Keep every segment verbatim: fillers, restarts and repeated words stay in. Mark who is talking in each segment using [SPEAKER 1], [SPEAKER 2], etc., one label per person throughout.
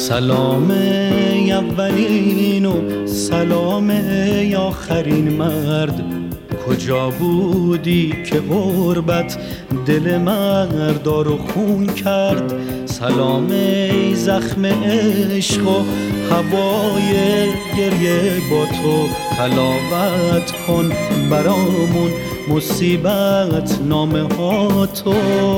[SPEAKER 1] سلام ای اولین و سلام ای آخرین مرد، کجا بودی که غربت دل مردار و خون کرد؟ سلام ای زخم عشق و هوای گریه، با تو تلاوت کن برامون مصیبت نامه ها تو.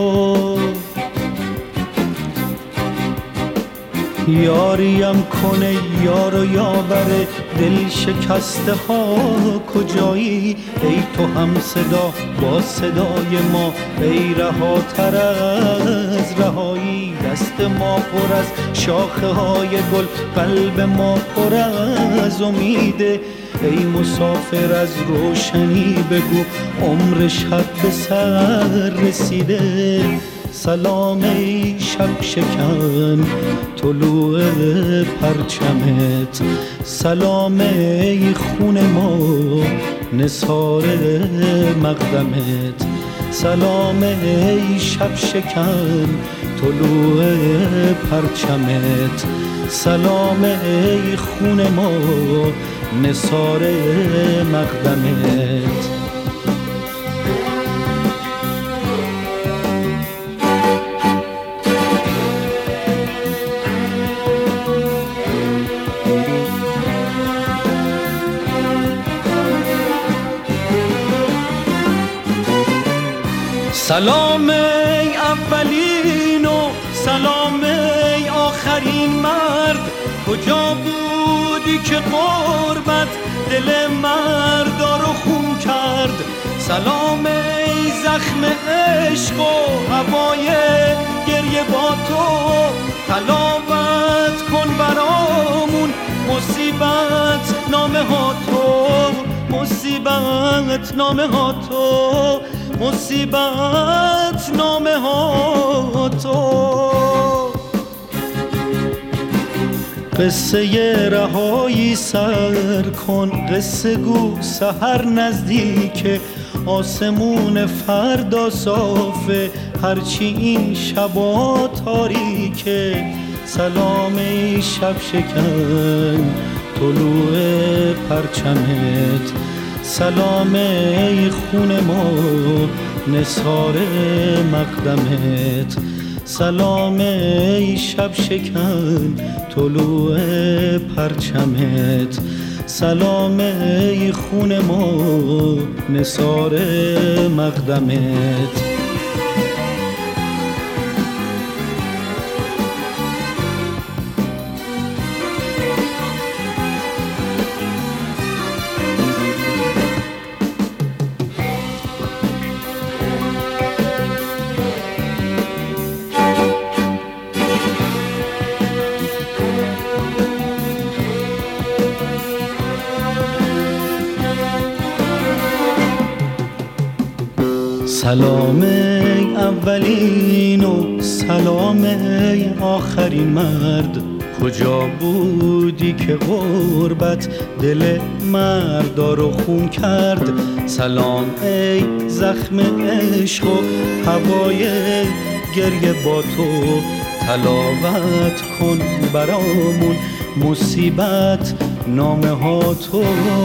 [SPEAKER 1] یاریم کنه یار و یاور دل شکسته ها کجایی؟ ای تو هم صدا با صدای ما، ای رهاتر از رهایی. دست ما پر از شاخه های گل، قلب ما پر از امیده. ای مسافر از روشنی بگو عمر شب به سر رسیده. سلام ای شب شکن طلوع پرچمت، سلام ای خون ما نثار مقدمت. سلام ای شب شکن طلوع پرچمت، سلام ای خون ما نثار مقدمت. سلام ای اولین و سلام ای آخرین مرد، کجا بودی که غربت دل مردار و خون کرد؟ سلام ای زخم عشق و هوای گریه، با تو تلاوت کن برامون مصیبت نامه ها تو. مصیبت نامه ها تو، مصیبت نامه ها تو. قصه رهایی سر کن، قصه گو سحر نزدیکه، آسمون فردا صافه هرچی این شبا تاریکه. سلام ای شب شکن طلوع پرچمت، سلام ای خون ما نثار مقدمت. سلام ای شب شکن طلوع پرچمت، سلام ای خون ما نثار مقدمت. سلام ای اولین و سلام ای آخرین مرد، کجا بودی که غربت دل مردار و خون کرد؟ سلام ای زخم عشق و هوای گریه، با تو تلاوت کن برامون مصیبت نامه ها تو.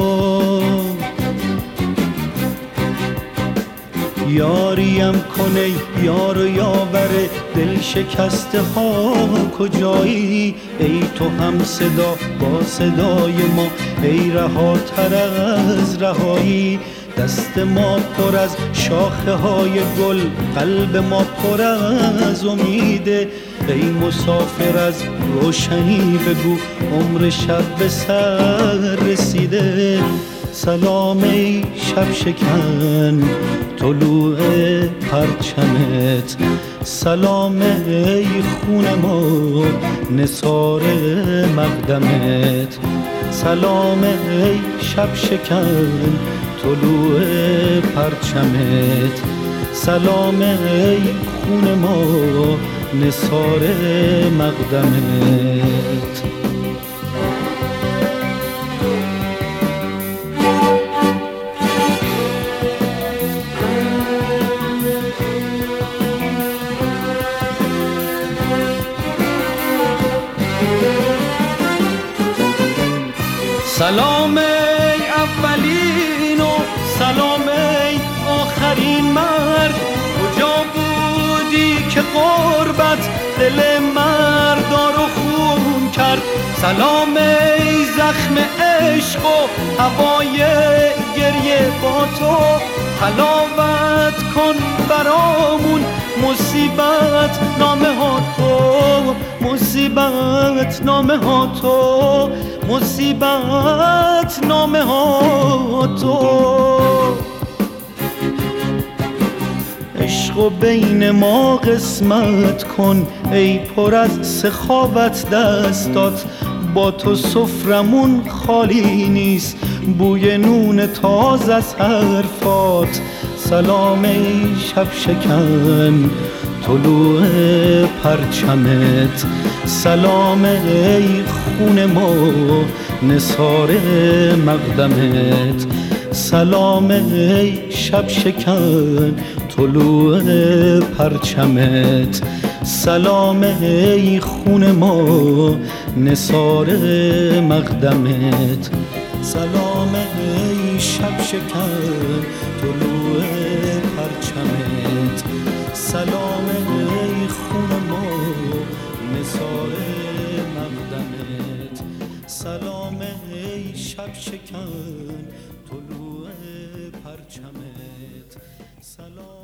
[SPEAKER 1] یاریم کنه یار و یاور دل شکسته ها کجایی؟ ای تو هم صدا با صدای ما، ای رهاتر از رهایی. دست ما پر از شاخه های گل، قلب ما پر از امیده. ای مسافر از روشنی بگو عمر شب به سر رسیده. سلام ای شب شکن طلوع پرچمت، سلام ای خون ما نثار مقدمت. سلام ای شب شکن طلوع پرچمت، سلام ای خون ما نثار مقدمت.
[SPEAKER 2] Thank you.
[SPEAKER 1] سلام ای اولین و سلام ای آخرین مرد، کجا بودی که غربت دل مردار رو خون کرد؟ سلام ای زخم عشق و هوای گریه با تو، تلاوت کن برامون مصیبت نامه ها تو، مصیبت نامه ها تو، مصیبت نامه ها تو. عشق و بین ما قسمت کن ای پر از سخاوت دستات، با تو سفرمون خالی نیست، بوی نون تازه از حرفات. سلام ای شب شکن طلوع پرچمت، سلام ای خون ما نثار مقدمت، سلام ای شب شکن طلوع پرچمت، سلام ای خون ما نثار مقدمت، سلام ای شب شکن طلوع پرچمت، سلام ای خون ما نثار مقدمت، سلام ای شب شکن طلوع پرچمت، سلام